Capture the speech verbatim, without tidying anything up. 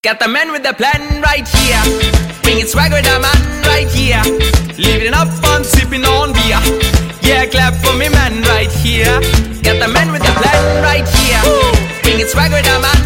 Got the man with the plan right here. Bringing swag with the man right here. Living up on sipping on beer. Yeah, clap for me man right here. Got the man with the plan right here. Bringing swag with the man